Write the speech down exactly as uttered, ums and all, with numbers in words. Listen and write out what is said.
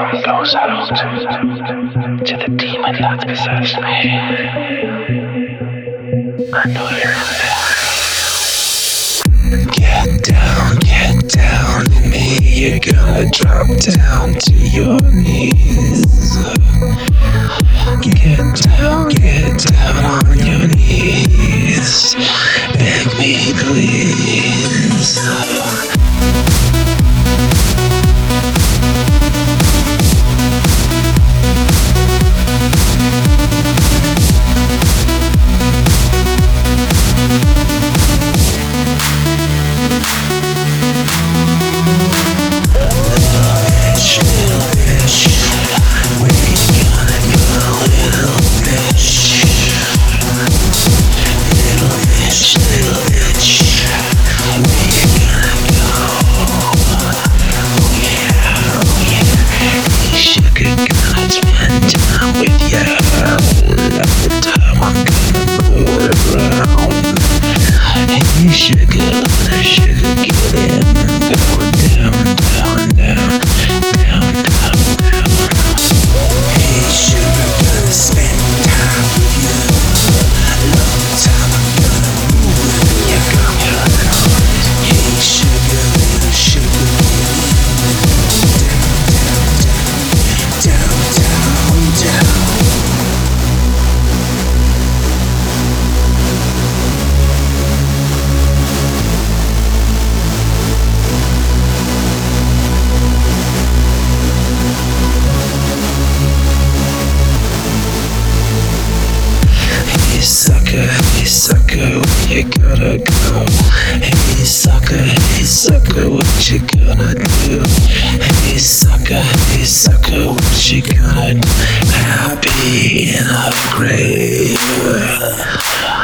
song goes out to the demon that possessed me. I know you're in there. Get down, get down to me. You're gonna drop down to your knees. Get down, get down on your knees. Beg me, please. Sugar, sugar, get in and go down, down, down, down, down, down. Hey sugar, gonna spend time with you. Long time I'm gonna move with you. Got me around. Hey sugar, sugar, down, down, down, down, down. Hey sucker, hey sucker, where you gotta go? Hey sucker, hey sucker, what you gonna do? Hey sucker, hey sucker, what you gonna do? Happy in a grave.